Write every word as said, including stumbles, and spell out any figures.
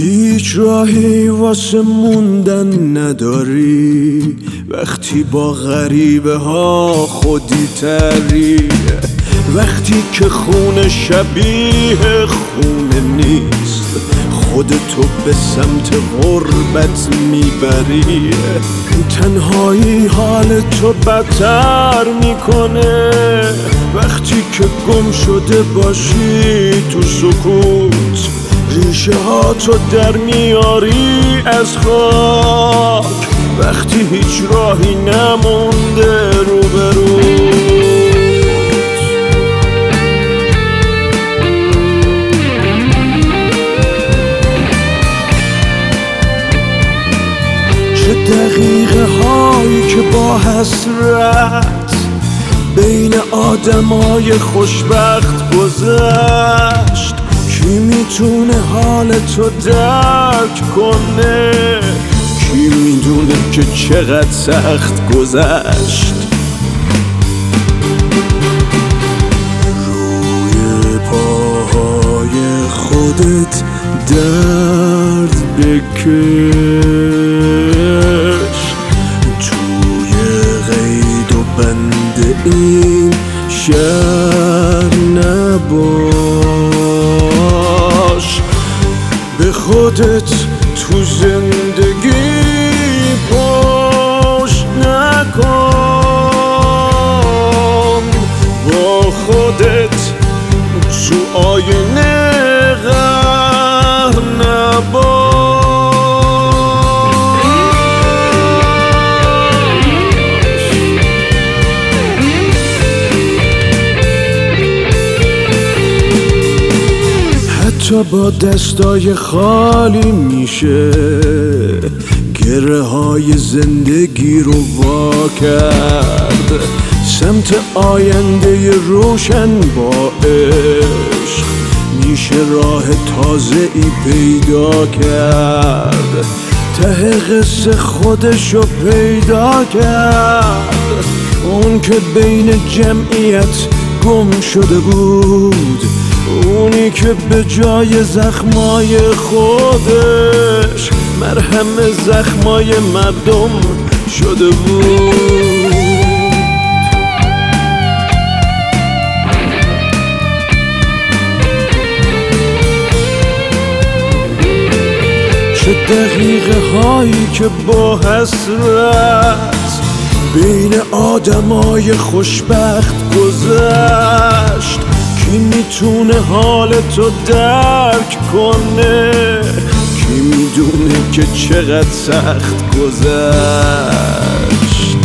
هیچ راهی واسه موندن نداری وقتی با غریبه ها خودی تری، وقتی که خون شبیه خونه نیست خودتو به سمت غربت میبری. تنهایی حال تو بدتر میکنه وقتی که گم شده باشی تو سکوت، ریشه ها تو در میاری از خاک وقتی هیچ راهی نمونده روبروت. چه دقیقه هایی که با حسرت بین آدمای خوشبخت گذشت، کی میتونه حال تو درک کنه، کی میدونه که چقدر سخت گذشت. روی پاهای خودت درد بکش، توی قید و بند این شهر نباش، به خودت تو زندگی پشت نکن، با خودت تو آینه غر نباش. حتی با دستای خالی میشه گره های زندگی رو وا کرد، سمت آینده روشن با عشق میشه راه تازه ای پیدا کرد، ته قصه خودشو پیدا کرد، اون که بین جمعیت گم شده بود، اونی که به جای زخمای خودش مرهم زخمای مردم شده بود. چه دقیقه هایی که با حسرت بین آدمای خوشبخت گذشت، کی میتونه حال تو درک کنه، کی میدونه که چقدر سخت گذشت.